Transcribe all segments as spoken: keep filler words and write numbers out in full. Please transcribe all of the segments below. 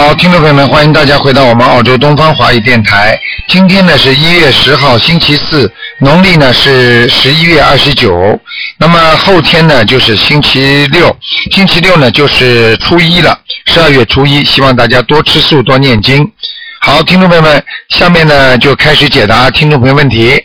好，听众朋友们，欢迎大家回到我们澳洲东方华语电台。今天呢是一月十号，星期四，农历呢是十一月二十九。那么后天呢就是星期六，星期六呢就是初一了，十二月初一。希望大家多吃素，多念经。好，听众朋友们，下面呢就开始解答听众朋友问题。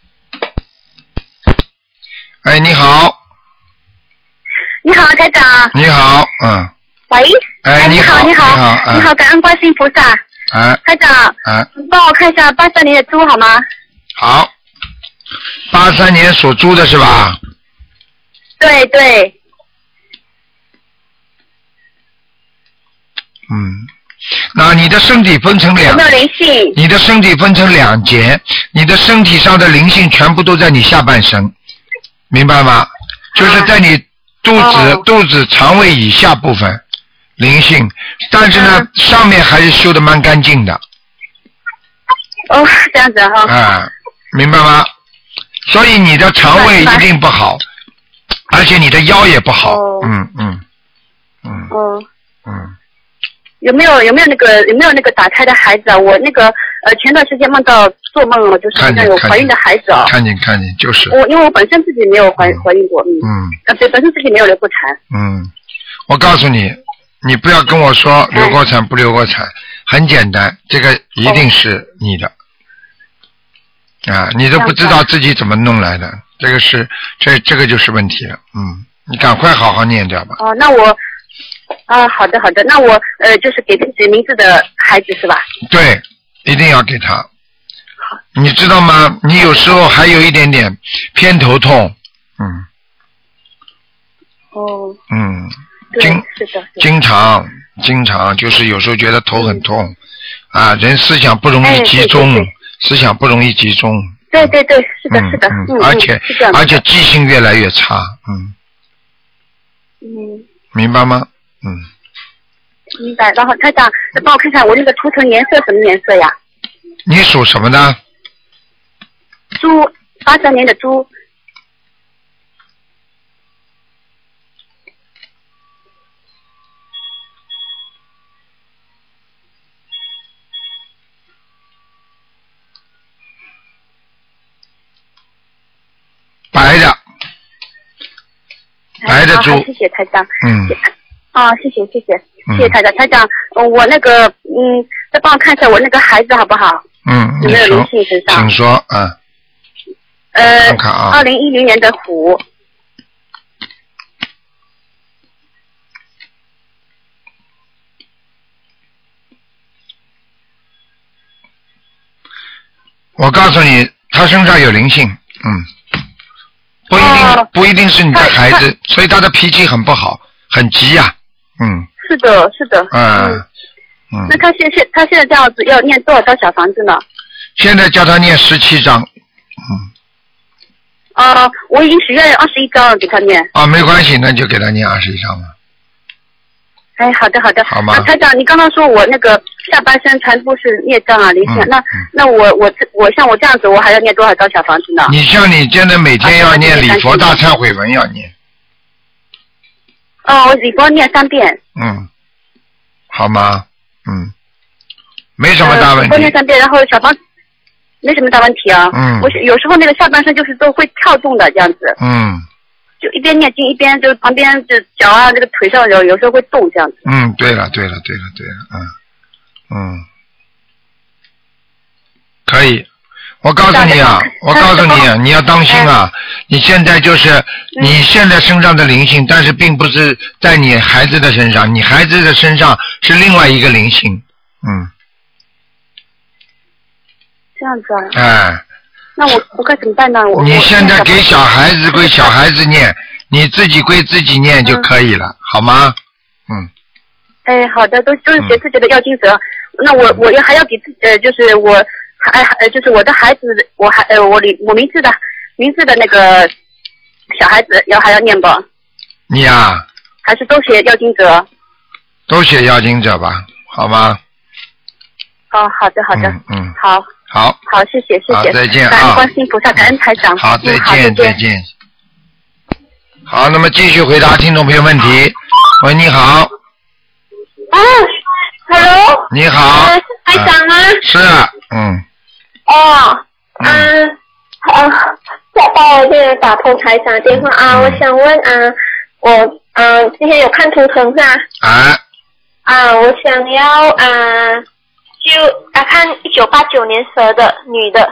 哎，你好。 你好，台长。 你好，嗯。 喂。 哎， 你好，你好， 你好， 你好，感恩观世音菩萨。 哎。 台长。 哎。 你帮我看一下八三年的猪好吗？ 好。八三年属猪的是吧？ 对对。 嗯。那你的身体分成两， 有没有灵性？ 你的身体分成两节，你的身体上的灵性全部都在你下半身，明白吗？就是在你肚子、 哦、 肚子肠胃以下部分灵性，但是呢、嗯、上面还是修得蛮干净的。 哦，这样子哈、哦。 啊，明白吗？所以你的肠胃一定不好，而且你的腰也不好。 哦、 嗯嗯嗯。 哦。 嗯。 有没有有没有那个有没有那个打胎的孩子啊？我那个呃前段时间梦到做梦了，就是好像有怀孕的孩子啊。 看见看见就是。 我因为我本身自己没有怀、嗯、怀孕过，嗯。 嗯。 呃对，本身自己没有流过产。 嗯，我告诉你，你不要跟我说流过产不流过产，很简单，这个一定是你的。哦、啊，你都不知道自己怎么弄来的，这个是这这个就是问题了。嗯，你赶快好好念掉吧。 哦，那我。啊，好的好的，那我呃就是给自己名字的孩子是吧？ 对，一定要给他。你知道吗？你有时候还有一点点偏头痛，嗯。 哦。 嗯。 经是的。经常经常就是有时候觉得头很痛，嗯、啊，人思想不容易集中，哎、对对对思想不容易集中。 对对对，是的是的， 嗯嗯、 而且而且记性越来越差，嗯。 嗯。明白吗？嗯， 明白。然后台长，帮我看看我那个图腾颜色什么颜色呀？ 你属什么的？ 猪，八三年的猪。 白的，白的猪。 好，谢谢台长。 嗯。 啊，谢谢谢谢谢谢台长，台长，我那个嗯，再帮我看一下我那个孩子好不好？ 嗯， 有没有灵性身上？ 请说，嗯。 呃， 看看啊。 二零一零年的虎。 我告诉你，他身上有灵性，嗯，不一定、哦、不一定是你的孩子，所以他的脾气很不好，很急呀、啊。嗯， 是的，是的。 嗯嗯。 那他现现他现在这样子要念多少张小房子呢？ 现在叫他念十七张。嗯。 啊、呃，我已经许愿二十一张了，给他念。 啊，没关系，那就给他念二十一张吧。 哎，好的好的。 好吗？ 啊，台长，你刚刚说我那个下半身全部是孽障啊，灵性、嗯，那、嗯、那我我我像我这样子，我还要念多少张小房子呢？ 你像你现在每天要念礼佛大忏悔文要念。 哦，我礼佛念三遍。 嗯，好吗？嗯，没什么大问题。礼佛念三遍，然后小房没什么大问题啊。 嗯。 我有时候那个下半身就是都会跳动的这样子。 嗯。 就一边念经一边就旁边就脚啊这个腿上有有时候会动这样子。 嗯，对了对了对了对了，嗯嗯，可以。我告诉你啊，我告诉你啊，你要当心啊！你现在就是你现在身上的灵性，但是并不是在你孩子的身上，你孩子的身上是另外一个灵性，嗯。 这样子啊。 哎。 那我我该怎么办呢？我你现在给小孩子归小孩子念，你自己归自己念就可以了，嗯、好吗？嗯。 哎，好的，都都是学自己的要经者。嗯、那我我要还要给自己呃，就是我。哎，呃，就是我的孩子，我还呃，我里我名字的名字的那个小孩子要还要念不？ 你呀、啊？ 还是都写要经者？ 都写要经者吧，好吗？ 哦，好的，好的， 嗯，嗯好， 好， 好，谢谢，谢谢， 再见啊！ 感恩观世音菩萨，感恩台长。 好，再见， 嗯、再见。好，那么继续回答听众朋友问题。喂，你好。 啊 ，Hello。 你好。 呃，是台长吗？ 是，嗯。 哦，嗯，呃，吓到了，现在打通台长的电话啊！我想问啊，我啊今天有看图腾是吧？ 啊。 啊，我想要啊，就啊看一九八九年蛇的女的。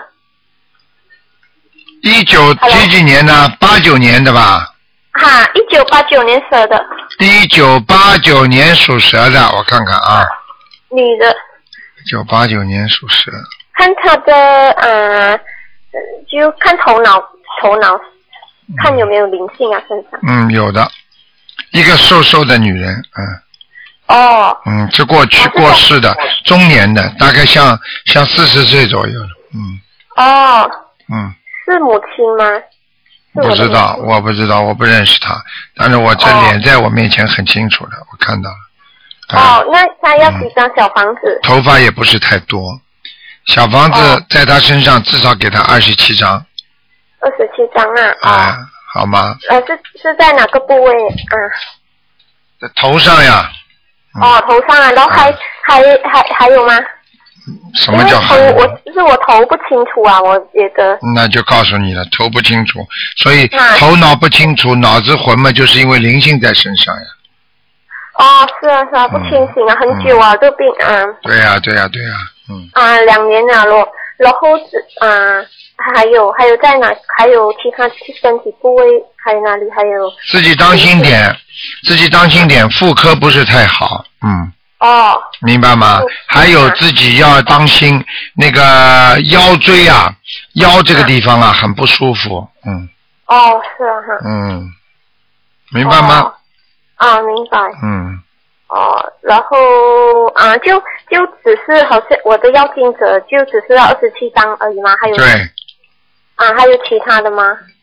一九几几年的？八九年的吧？ 哈，一九八九年蛇的。 一九八九年属蛇的，我看看啊。 女的。 一九八九年属蛇。 看她的呃，就看头脑，头脑，看有没有灵性啊身上。 嗯，有的，一个瘦瘦的女人，嗯。 哦。 嗯，是过去过世的，中年的，大概像像四十岁左右的，嗯。 哦。 嗯。 是母亲吗？ 不知道，我不知道，我不认识她，但是我这脸在我面前很清楚的，我看到了。 啊、哦，那他要几张小房子？ 头发也不是太多，小房子在他身上至少给他二十七张。 二十七张啊！ 哎、哦，好吗？ 呃，是是在哪个部位啊？ 在头上呀。 嗯、哦，头上啊，然后还、嗯、还还还有吗？ 什么叫还有？ 我就是我头不清楚啊，我觉得。 那就告诉你了，头不清楚，所以头脑不清楚，脑子混嘛，就是因为灵性在身上呀。 哦，是啊是啊，不清醒啊，嗯、很久啊，这、嗯、病啊。 对呀、啊、对呀、啊、对呀、啊，嗯。 啊，两年了咯，然后啊，还有还有在哪？还有其他身体部位还有哪里？还有。自己当心点， 自己当心点，妇科不是太好，嗯。 哦。 明白吗？还有自己要当心那个腰椎啊，腰这个地方啊，很不舒服，嗯。 哦，是啊哈。 嗯，明白吗？ 哦、啊，明白。 嗯。 哦，然后啊，就就只是好像我的要经者就只是要二十七张而已吗？还有。 对。 啊，还有其他的吗？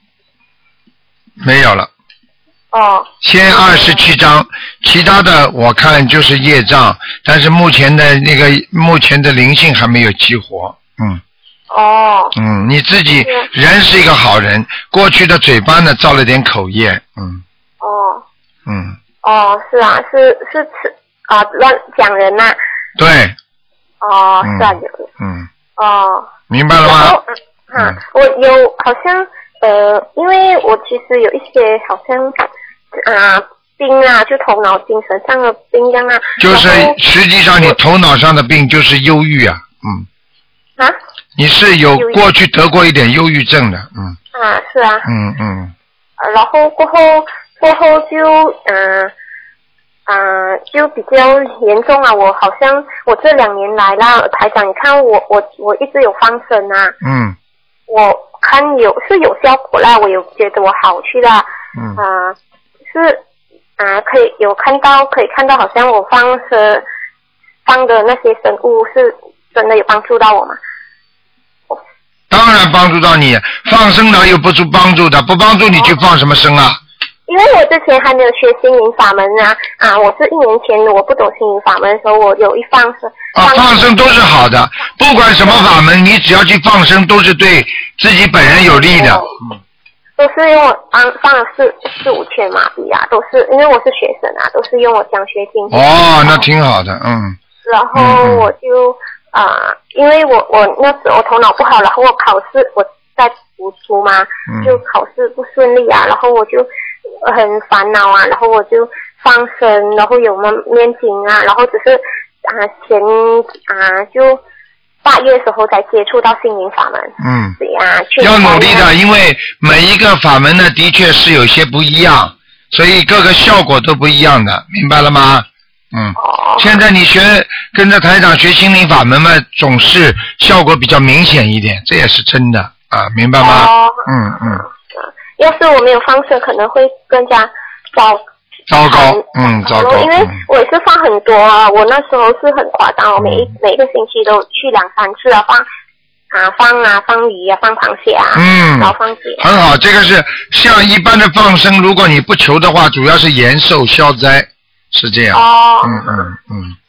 没有了。 哦。 先二十七张，其他的我看就是业障，但是目前的那个目前的灵性还没有激活，嗯。 哦。 嗯，你自己人是一个好人，过去的嘴巴呢造了点口业，嗯。 哦。 嗯。 哦，是啊，是是是啊，乱讲人呐、啊。 对。 哦，是啊，有。 嗯。 哦。 明白了吗？ 嗯，哈、嗯，我有好像呃，因为我其实有一些好像。啊，病啊，就头脑精神上的病这样啊。 就是实际上你头脑上的病就是忧郁啊，嗯。 啊？ 你是有过去得过一点忧郁症的，嗯。 啊，是啊。 嗯嗯。 然后过后过后就嗯啊、呃呃、就比较严重啊，我好像我这两年来啦，台长，你看我我我一直有放生啊。 嗯。 我看有是有效果啦，我有觉得我好去了。 嗯。 啊、呃。是啊，可以有看到，可以看到，好像我放是放的那些生物是真的有帮助到我吗？ 当然帮助到你，放生哪有不助帮助的？不帮助你去放什么生啊？ 因为我之前还没有学心灵法门啊，啊，我是一年前我不懂心灵法门的时候，我有一放生。 啊，放生都是好的，不管什么法门，你只要去放生，都是对自己本人有利的。嗯。 都是用我放放了四四五千马币啊，都是因为我是学生啊，都是用我奖学金。 哦，那挺好的，嗯。 然后我就啊、呃，因为我我那时候头脑不好，然后我考试我在读书嘛， 嗯、 就考试不顺利啊，然后我就很烦恼啊，然后我就放生，然后有么念经啊，然后只是啊、呃、前啊、呃、就。八月时候才接触到心灵法门， 嗯， 对呀、啊， 要努力的，因为每一个法门呢，的确是有些不一样，所以各个效果都不一样的，明白了吗？嗯， 哦、 现在你学跟着台长学心灵法门嘛，总是效果比较明显一点，这也是真的啊，明白吗？ 哦、 嗯嗯。 要是我没有放生，可能会更加糟。 糟糕，嗯，糟糕。 因为我也是放很多啊，我那时候是很夸张，我每一、嗯、每一个星期都去两三次啊，放啊放啊放鱼啊，放螃蟹啊， 嗯， 然后放蟹。 很好，这个是像一般的放生，如果你不求的话，主要是延寿消灾，是这样。 哦。 嗯嗯嗯。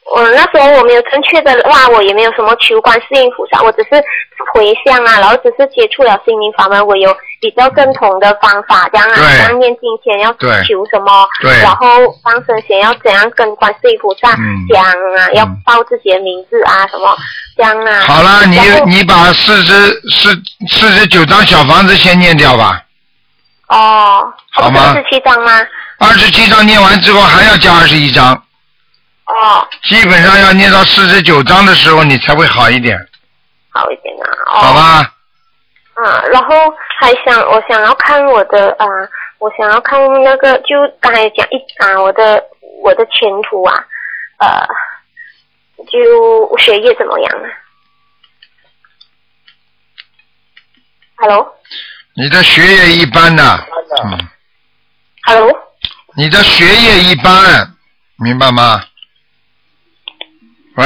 我那时候我没有正确的话，我也没有什么求观世音菩萨，我只是回向啊，然后只是接触了心灵法门，我有比较正统的方法，这样啊，这样念经前要求什么，然后放生前要怎样跟观世音菩萨讲啊，嗯、要报自己的名字啊什么这样啊。 好了，你你把四十四四十九张小房子先念掉吧。 哦， 好吗？ 二十七张吗？ 二十七张念完之后还要加二十一张。 哦。 基本上要念到四十九章的时候，你才会好一点。 好一点啊。哦、 好吧。 啊，然后还想，我想要看我的啊，我想要看那个，就刚才讲一啊，我的我的前途啊，呃，就学业怎么样啊 ？Hello。 你的学业一般的。嗯。 Hello。 你的学业一般，明白吗？喂，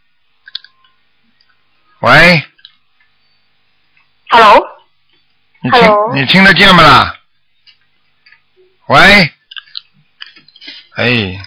喂 ，Hello， 你听 Hello? 你聽得見嗎啦？喂，哎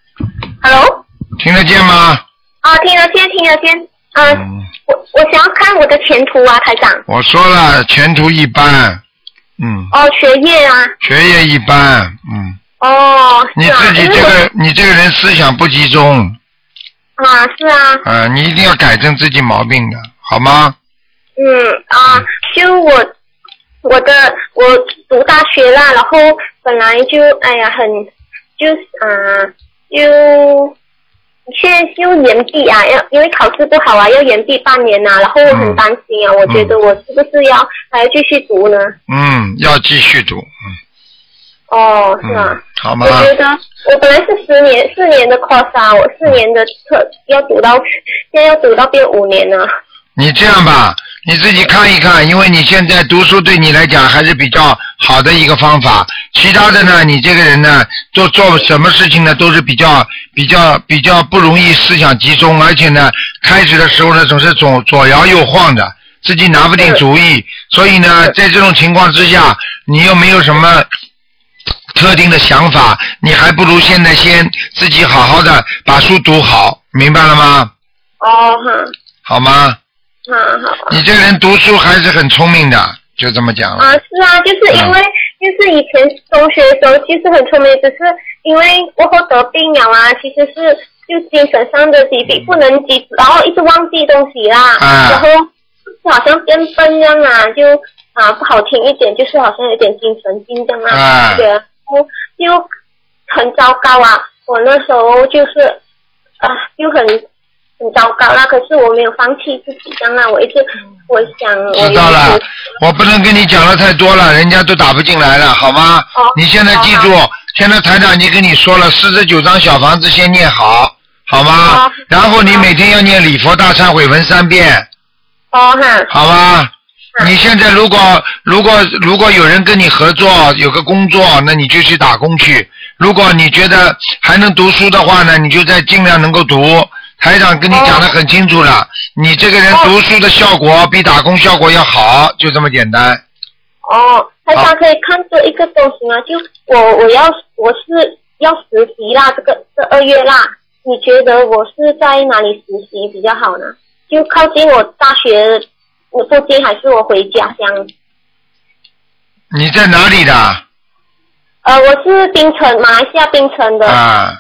，Hello， 聽得見嗎？ 啊，聽得見，聽得見，啊，嗯、我我想要看我的前途啊，台長。 我說了，前途一般，嗯。 哦，學業啊。學業一般，嗯。 哦。 你自己這個，你這個人思想不集中。 啊，是啊。 啊，你一定要改正自己毛病的，好嗎？ 嗯啊，就我我的我讀大學啦，然後本來就哎呀很就啊就現在就延畢啊，要因為考試不好啊，要延畢半年啊，然後我很擔心啊，嗯、我覺得我是不是要還要繼續讀呢？ 嗯，要繼續讀，嗯。 哦，是啊、嗯， 好嗎？ 我覺得我本來是十年四年的 course 啊，我四年的課要讀到，現在要讀到變五年了。 你這樣吧，你自己看一看，因為你現在讀書對你來講還是比較好的一個方法。其他的呢，你這個人呢，做做什麼事情呢，都是比較比較比較不容易思想集中，而且呢，開始的時候呢，總是左左搖右晃的，自己拿不定主意。所以呢，在這種情況之下，你又沒有什麼特定的想法，你還不如現在先自己好好的把書讀好，明白了嗎？ 哦，哈。 好嗎？ 好好。 你這個人讀書還是很聰明的，就這麼講了。 啊，是啊，就是因為、嗯、就是以前中學的時候其實很聰明，只是因為過後得病了啊，其實是就精神上的疾病，不能記，然後一直忘記東西啦，啊、然後就好像變笨這樣啊，就啊不好聽一點，就是好像有點精神病這樣啊，覺得、啊。就很糟糕啊！我那時候就是啊，就很很糟糕啦。可是我沒有放棄自己，這樣啊，我一直我想我。 知道了，我不能跟你講得太多了，人家都打不進來了，好嗎？哦、你現在記住，哦、現在台長已經跟你說了，四十九張小房子先念好，好嗎？哦、然後你每天要念禮佛大懺悔文三遍。 哦哈。 好吧。你現在如果如果如果有人跟你合作，有個工作，那你就去打工去。如果你覺得還能讀書的話呢，你就再盡量能夠讀。台長跟你講得很清楚了，哦、你這個人讀書的效果比打工效果要好，就這麼簡單。 哦，台長可以看這一個東西嗎？就我我要我是要實習啦，這個這二月啦，你覺得我是在哪裡實習比較好呢？就靠近我大學我附近，還是我回家鄉？ 你在哪裡的？ 呃，我是檳城，馬來西亞檳城的。 啊。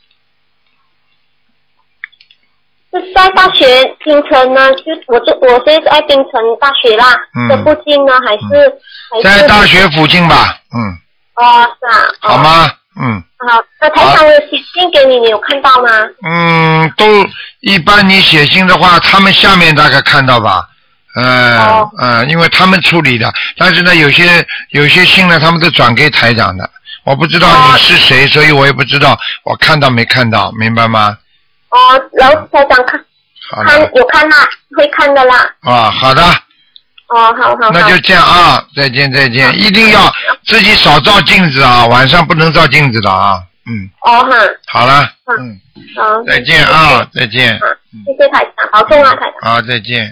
是在大學檳城呢？就我就我現在在檳城大學啦。嗯。這附近呢，還是、嗯、還是？在大學附近吧，嗯。 哦，是啊。 好嗎？嗯。 好，那台長我寫信給你，你有看到嗎？ 嗯，都一般你寫信的話，他們下面大概看到吧。呃、哦、呃，因為他們處理的，但是呢，有些有些信呢，他們都轉給台長的，我不知道你是誰，哦、所以我也不知道我看到沒看到，明白嗎？ 哦，然後台長看，看有看啦，會看的啦。 啊、哦，好的。 哦，好好好。 那就這樣啊，再見再見，嗯、一定要自己少照鏡子啊，晚上不能照鏡子的啊，嗯。哦哈。好了，嗯。好。再見啊，再見。好，謝謝台長，保重啊，台長。好，再見。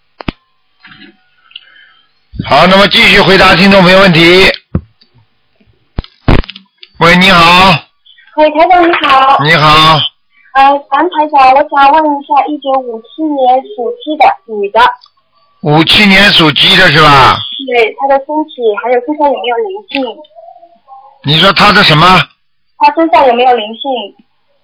好，那麼繼續回答聽眾朋友問題。喂，你好。喂，台長你好。你好。 呃，谭台长，我想问一下，一九五七年属鸡的女的。 五七年属鸡的是吧？ 对，她的身体还有身上有没有灵性？ 你说她的什么？ 她身上有没有灵性？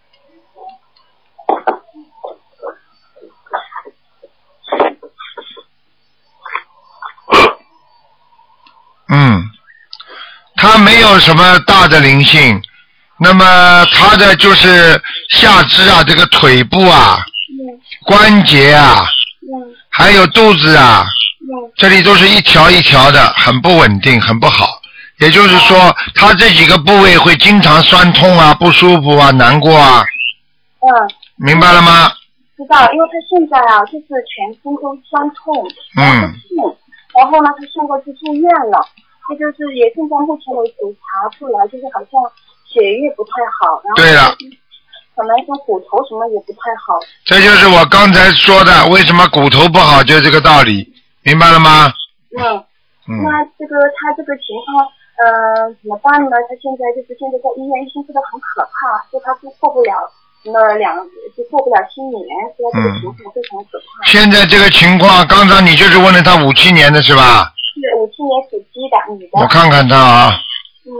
嗯，她没有什么大的灵性，那么她的就是下肢啊，这个腿部啊， 嗯， 关节啊， 嗯， 还有肚子啊， 嗯， 这里都是一条一条的，很不稳定，很不好。也就是说，她这几个部位会经常酸痛啊、不舒服啊、难过啊。 嗯。 明白了吗？ 知道，因为她现在啊，就是全身都酸痛，然后痛，然后呢，她现在去住院了，这就是也现在目前为止查出来，就是好像血液不太好，然后对了， 可能跟骨头什么也不太好。 这就是我刚才说的，为什么骨头不好，就这个道理，明白了吗？ 嗯。 嗯。 那这个他这个情况，呃，怎么办呢？他现在就是现在在医院，医生说的很可怕，说他是过不了那两，就过不了七年，说这个情况非常可怕。 现在这个情况，刚才你就是问了他五七年的是吧？ 是五七年属鸡的女的。 我看看他啊。 嗯。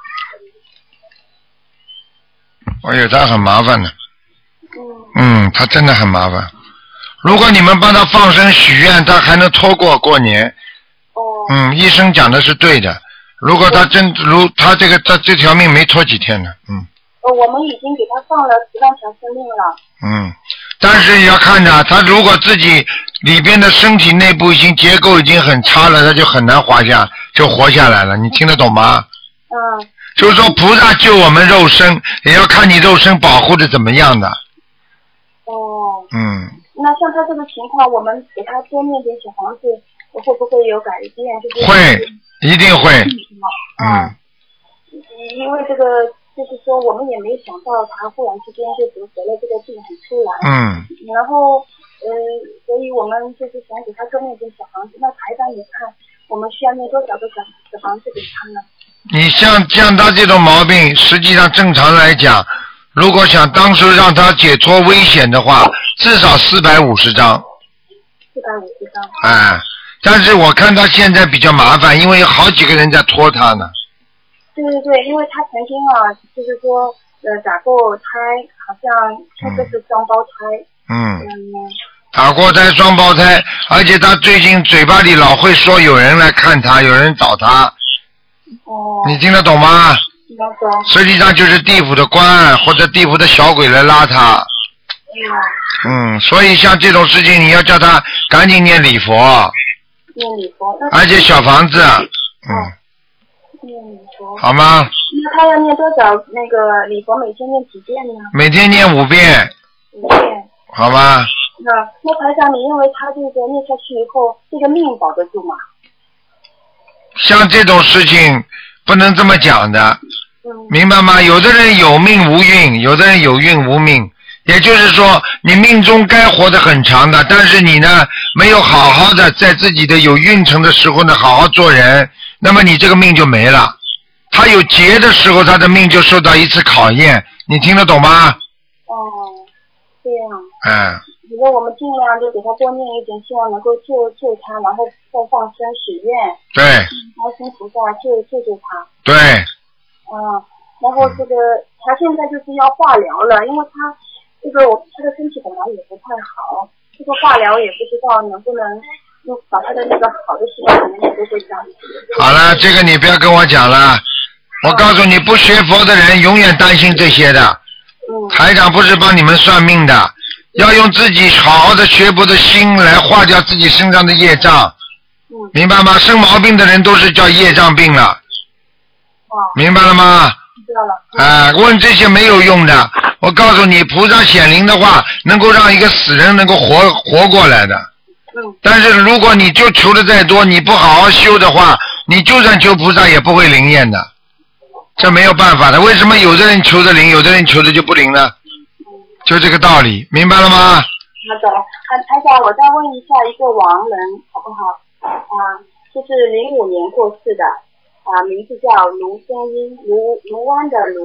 哎呦，他很麻烦的。 嗯。 嗯，他真的很麻烦。如果你们帮他放生许愿，他还能拖过过年。 哦。 嗯，医生讲的是对的。如果他真如他这个他这条命没拖几天呢，嗯。 呃，我们已经给他放了十万条生命了。 嗯，但是你要看着他，如果自己里边的身体内部已经结构已经很差了，他就很难活下，就活下来了。你听得懂吗？ 嗯。 就是说，菩萨救我们肉身，也要看你肉身保护的怎么样的。 哦。 嗯。 那像他这个情况，我们给他多念点小房子，会不会有改变？就是。 会，一定会。嗯。 因为这个。就是说，我们也没想到他忽然之间就得得了这个病，很突然。 嗯。 然后，呃，所以我们就是想给他多念点小房子。那台长，你看，我们需要念多少个小小房子给他呢？ 你像像他这种毛病，实际上正常来讲，如果想当时让他解脱危险的话，至少四百五十张。 四百五十张。 哎，但是我看他现在比较麻烦，因为有好几个人在拖他呢。 对对对，因为他曾经啊，就是说，呃，打过胎，好像他这是双胞胎。 嗯。 嗯。 打过胎，双胞胎，而且他最近嘴巴里老会说有人来看他，有人找他。 哦。 你听得懂吗？ 听得懂。 实际上就是地府的官或者地府的小鬼来拉他。嗯。嗯，所以像这种事情，你要叫他赶紧念礼佛。 念礼佛。 而且小房子。嗯。 念礼佛好吗？ 那他要念多少那个礼佛？每天念几遍呢？ 每天念五遍。 五遍。 好吗？ 那那台长，你认为他这个念下去以后，这个命保得住吗？ 像这种事情不能这么讲的， 嗯、 明白吗？有的人有命无运，有的人有运无命。也就是说，你命中该活得很长的，但是你呢，没有好好的在自己的有运程的时候呢，好好做人。那么你这个命就没了，他有劫的时候，他的命就受到一次考验，你听得懂吗？ 哦，这样。 嗯。 你说我们尽量就给他多念一点，希望能够救救他，然后再放生许愿。 对。 高僧菩萨救救救他。 对。 嗯，然后这个、嗯、他现在就是要化疗了，因为他这个他的身体本来也不太好，这个化疗也不知道能不能。把他的那个好的细胞可能也都会降低。 好了，这个你不要跟我讲了。我告诉你，不学佛的人永远担心这些的。 嗯。 台长不是帮你们算命的，要用自己好好的学佛的心来化掉自己身上的业障。 嗯。 明白吗？生毛病的人都是叫业障病了。 哦。 明白了吗？ 知道了。 啊、呃，问这些没有用的。我告诉你，菩萨显灵的话，能够让一个死人能够活活过来的。但是如果你就求的再多，你不好好修的话，你就算求菩萨也不会灵验的，这没有办法的。为什么有的人求的灵，有的人求的就不灵呢？就这个道理，明白了吗？ 那懂了。台长，我再问一下一个亡人好不好？啊，就是零五年过世的，啊，名字叫卢先英，卢卢湾的卢，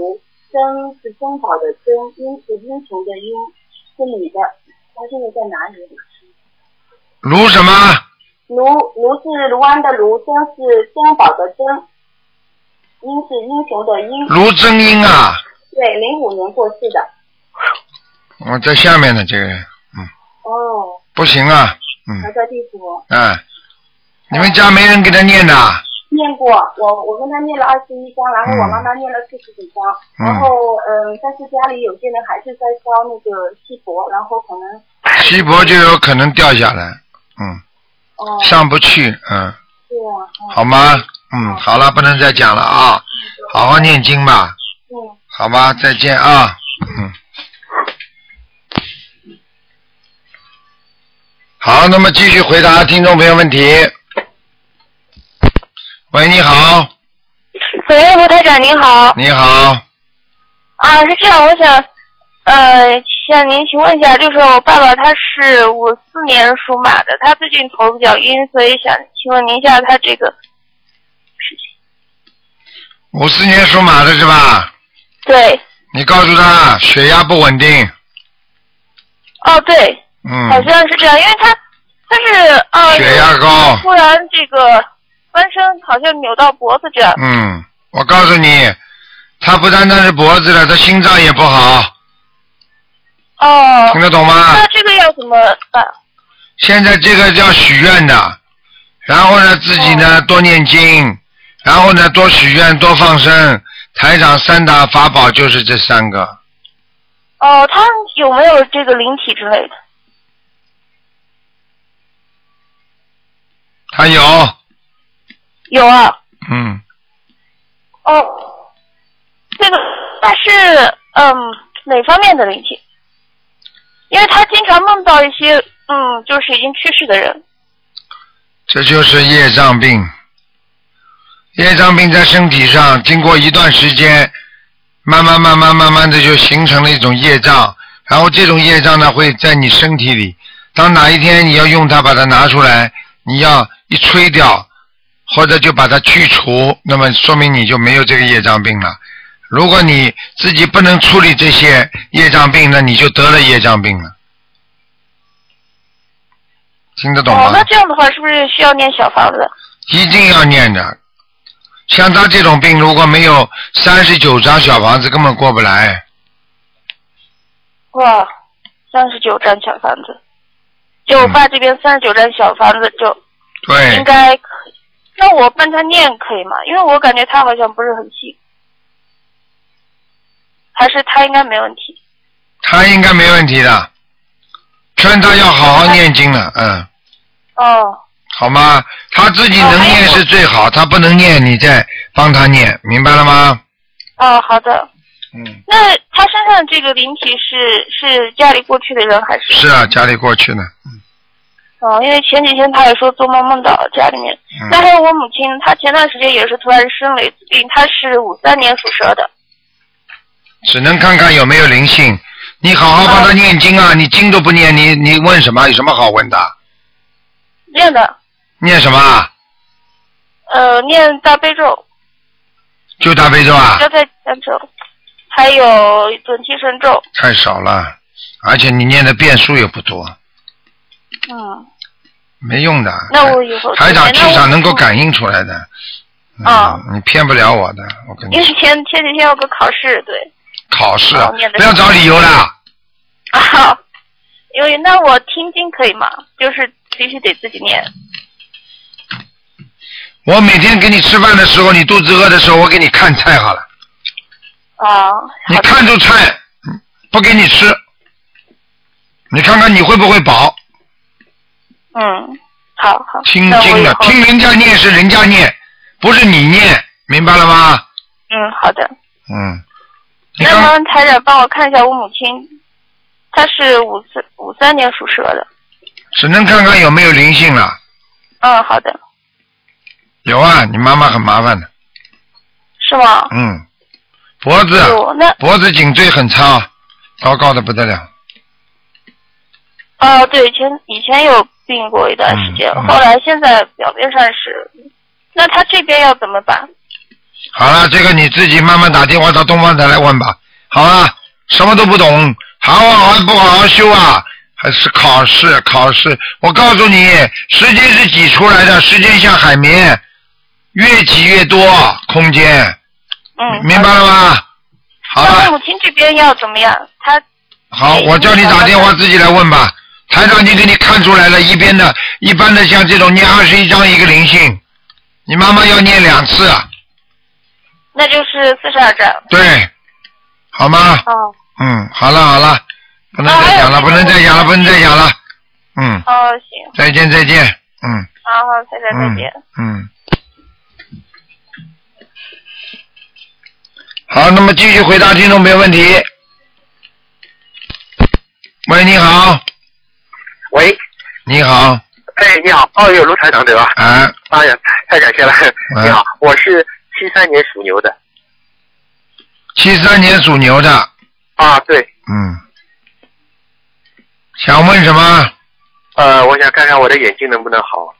珍是珍宝的珍，英是英雄的英，是女的。她现在在哪里？ 卢什么？ 卢卢是卢安的卢，珍是珍宝的珍，英是英雄的英。 卢真英啊？ 对，零五年过世的。 我在下面呢，这个人，嗯。 哦。 不行啊，嗯。 还在地府。 嗯。你们家没人给他念的？ 念过，我我跟他念了二十一章，然后我妈妈念了四十几章，嗯、然后嗯，但是家里有些人还是在烧那个锡箔，然后可能锡箔就有可能掉下来，嗯，哦、上不去，嗯， 对啊，嗯、 好吗？嗯，好了，不能再讲了啊，好好念经吧， 嗯， 好吧，再见啊，嗯，好，那么继续回答听众朋友问题。喂，你好。 喂，卢台长您好。 你好。 啊，是这样，我想，呃，向您询问一下，就是我爸爸他是五四年属马的，他最近头比较晕，所以想请问您一下他这个事情。 五四年属马的是吧？ 对。 你告诉他血压不稳定。 哦，对。 嗯。 好像是这样，因为他他是呃血压高， 突然这个。翻身好像扭到脖子这样。 嗯，我告诉你，他不单单是脖子了，他心脏也不好。 哦。 听得懂吗？ 那这个要怎么办？ 现在这个叫许愿的，然后呢自己呢、哦、多念经，然后呢多许愿多放生，台长三大法宝就是这三个。 哦，他有没有这个灵体之类的？ 他有。 有啊。 嗯。 哦，这个他是嗯哪方面的灵体？因为他经常梦到一些嗯就是已经去世的人。 这就是业障病。业障病在身体上，经过一段时间，慢慢慢慢慢慢的就形成了一种业障，然后这种业障呢会在你身体里，当哪一天你要用它把它拿出来，你要一吹掉。或者就把它去除，那么说明你就没有这个业障病了。如果你自己不能处理这些业障病，那你就得了业障病了。听得懂吗？ 哦，那这样的话是不是需要念小房子？ 一定要念的。像他这种病，如果没有三十九张小房子，根本过不来。 哇，三十九张小房子，就我爸这边三十九张小房子就对应该可以。那我帮他念可以吗？因为我感觉他好像不是很信，还是他应该没问题。 他应该没问题的，劝他要好好念经了，嗯。 哦。 好吗？他自己能念是最好，哦、他不能念，你再帮他念，明白了吗？ 哦，好的。 嗯。 那他身上这个灵体是是家里过去的人还是？ 是啊，家里过去的。嗯。 哦，因为前几天他也说做梦梦到了家里面。嗯、那还有我母亲，她前段时间也是突然生了一次病，她是五三年属蛇的。 只能看看有没有灵性，你好好帮他念经啊！哦、你经都不念，你你问什么？有什么好问的？ 念的。 念什么？ 呃，念大悲咒。 就大悲咒啊？ 就在大咒，还有准提神咒。 太少了，而且你念的遍数也不多。 嗯。 没用的。 那我以后台长气场能够感应出来的。 啊、 嗯。你骗不了我的，我跟你说。 因为前前几天有个考试，对。 考试啊！不要找理由啦。 啊，因为那我听经可以吗？就是必须得自己念。 我每天给你吃饭的时候，你肚子饿的时候，我给你看菜好了。 啊。 你看住菜，不给你吃，你看看你会不会饱？ 嗯，好好。 听经的，听人家念是人家念，不是你念，明白了吗？ 嗯，好的。 嗯。 那麻烦台长帮我看一下我母亲，她是五四五三年属蛇的。 只能看看有没有灵性了。 嗯，好的。 有啊，你妈妈很麻烦的。 是吗？ 嗯，脖子，脖子颈椎很差，糟糕的不得了。 哦，对，以前以前有病过一段时间，嗯嗯、后来现在表面上是，那他这边要怎么办？ 好了，这个你自己慢慢打电话到东方台来问吧。好了，什么都不懂，好好还不好好修啊？还是考试考试？我告诉你，时间是挤出来的，时间像海绵，越挤越多空间。 嗯， 明白了吗？好了。 那母亲这边要怎么样？他好，我叫你打电话自己来问吧。台长已经给你看出来了，一边的一般的像这种念二十一章一个灵性，你妈妈要念两次。 那就是四十二章。 对，好吗？ 哦。 嗯，好了好了，不能再讲了，不能再讲了，不能再讲了。嗯。 哦，行。 再见再见，嗯。 好好，再见再见。 嗯。好，那么继续回答听众朋友问题。喂，你好。 喂。 你好。 哎，你好，哦，有卢台长对吧？ 啊。 哎呀，太感谢了。 啊、 你好，我是七三年属牛的。 七三年属牛的。 啊，对。 嗯。想问什么？ 呃，我想看看我的眼睛能不能好。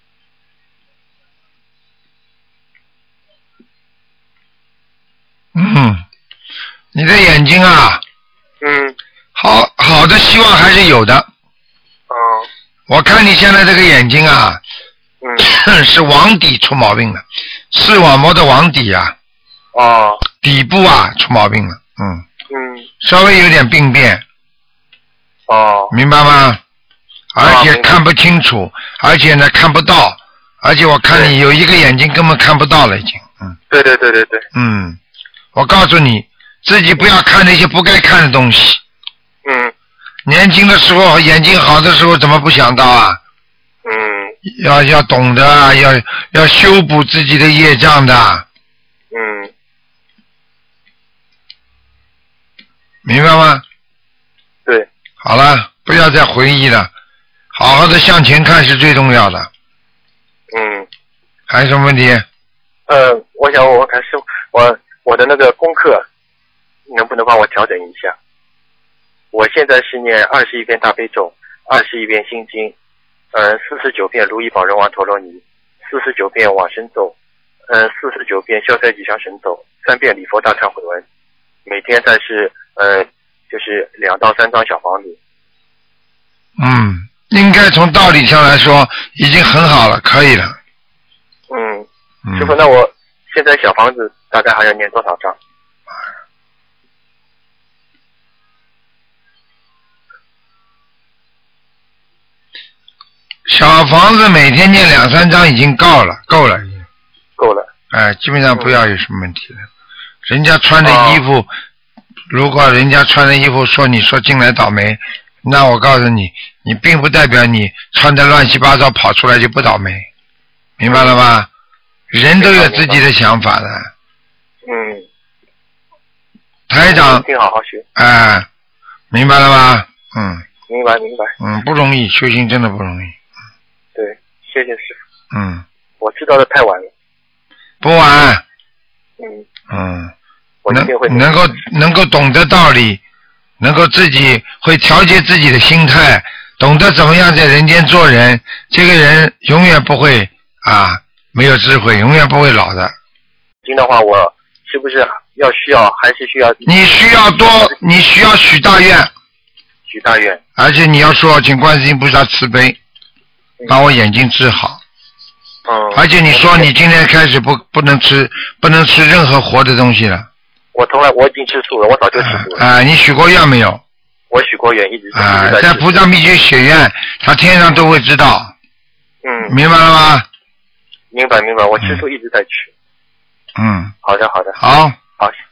嗯，你的眼睛啊， 嗯， 好好的希望还是有的。 嗯。 我看你现在这个眼睛啊， 嗯， 是网底出毛病了，视网膜的网底啊， 哦， 底部啊出毛病了，嗯， 嗯， 稍微有点病变， 哦， 明白吗？而且看不清楚，而且呢看不到，而且我看你有一个眼睛根本看不到了已经，嗯， 对对对对对， 嗯，我告诉你，自己不要看那些不该看的东西。 嗯。 年轻的时候眼睛好的时候怎么不想到啊？ 嗯。 要要懂得啊，要要修补自己的业障的。 嗯。 明白吗？ 对。 好了，不要再回忆了，好好的向前看是最重要的。 嗯。 还有什么问题？ 呃，我想我看是我我的那个功课能不能帮我调整一下？我现在是念二十一遍大悲咒，二十一遍心经，呃，四十九遍如意宝轮王陀罗尼，四十九遍往生咒，呃，四十九遍消灾吉祥神咒，三遍礼佛大忏悔文，每天再是呃，就是两到三张小房子。 嗯，应该从道理上来说已经很好了，可以了。 嗯， 嗯师傅，那我现在小房子大概还要念多少张？ 小房子每天念两三张已经够了，够了已经。 够了。 哎，基本上不要有什么问题了。人家穿的衣服， 哦、 如果人家穿的衣服说你说进来倒霉，那我告诉你，你并不代表你穿的乱七八糟跑出来就不倒霉，明白了吗？人都有自己的想法的。 嗯。 台长。 听好好学。 哎，明白了吗？嗯。 明白明白。 嗯，不容易，修行真的不容易。 对，谢谢师傅。 嗯。 我知道的太晚了。 不晚。 嗯。 嗯。 我一定会能能够能够懂得道理，能够自己会调节自己的心态，懂得怎么样在人间做人，这个人永远不会啊没有智慧，永远不会老的。 经的话，我是不是要需要还是需要？ 你需要多，你需要许大愿。 许大愿。 而且你要说，请观世音菩萨慈悲，把我眼睛治好。 嗯。 而且你说你今天开始不不能吃不能吃任何活的东西了。 我从来我已经吃素了，我早就吃素了。 啊、呃，你许过愿没有？ 我许过愿，一直啊、 呃， 在菩萨面前许愿，他天上都会知道。 嗯。 明白了吗？ 明白明白，我吃素一直在吃。 嗯。 好的好的。 好。 好。